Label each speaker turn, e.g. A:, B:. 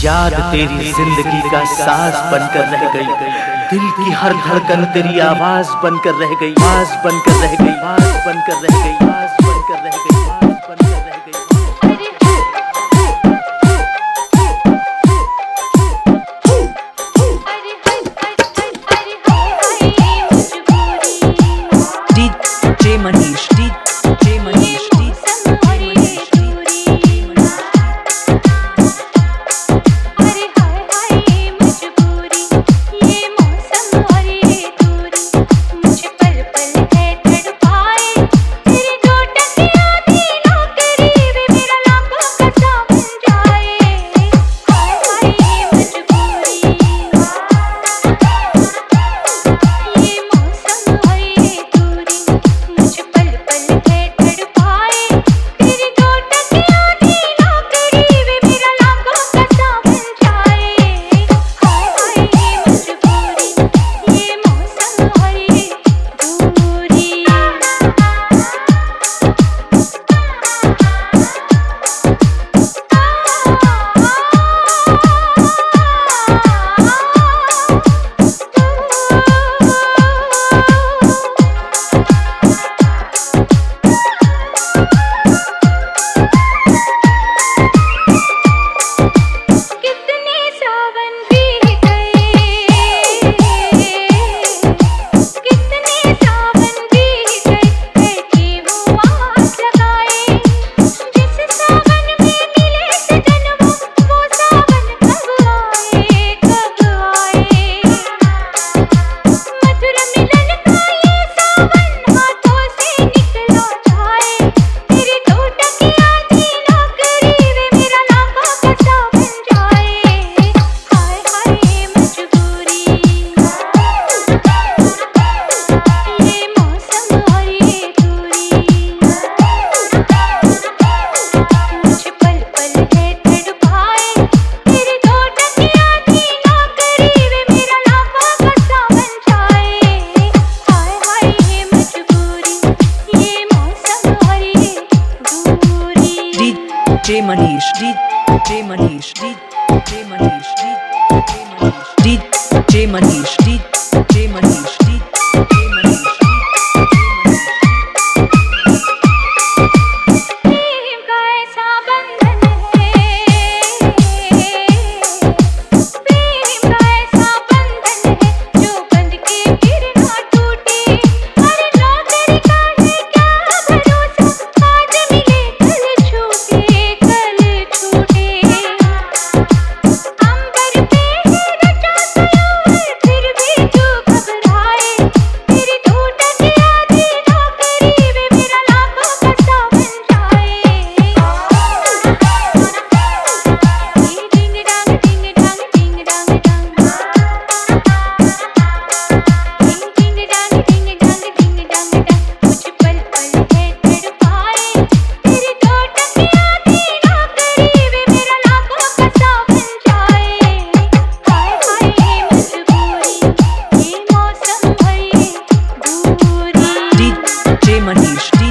A: याद तेरी जिंदगी का सांस बनकर रह गई, दिल की हर धड़कन तेरी आवाज बनकर रह गई, आवाज बनकर रह गई, आवाज बनकर रह गई, आवाज बनकर रह गई, आवाज बनकर रह गई।
B: DJ Manish, DJ Manish, DJ Manish, DJ Manish, DJ Manish, DJ Manish, DJ Manish, DJ Manish,
C: प्रेम का ऐसा बंधन है, प्रेम का ऐसा बंधन है जो बंध के फिर ना टूटे। हर नौकरी का है क्या भरोसा, आज मिले कल छूटे, कल छूटे। अंबर पे है रचा सयूर फिर भी जो घबराए, तेरी टूटक आधी नौकरी वे मेरा लाखों का सावन जाए। डिंग डांग डिंग डांग डिंग डांग डांग, डिंग डांग डिंग डांग डिंग डांग डांग। कुछ पल पल है तड़पाए, तेरी टूटक आधी नौकरी वे मेरा लाखों का सावन जाए। हाय हाय ये मजबूरी, ये मौसम भरी दूरी।
B: DJ Manish,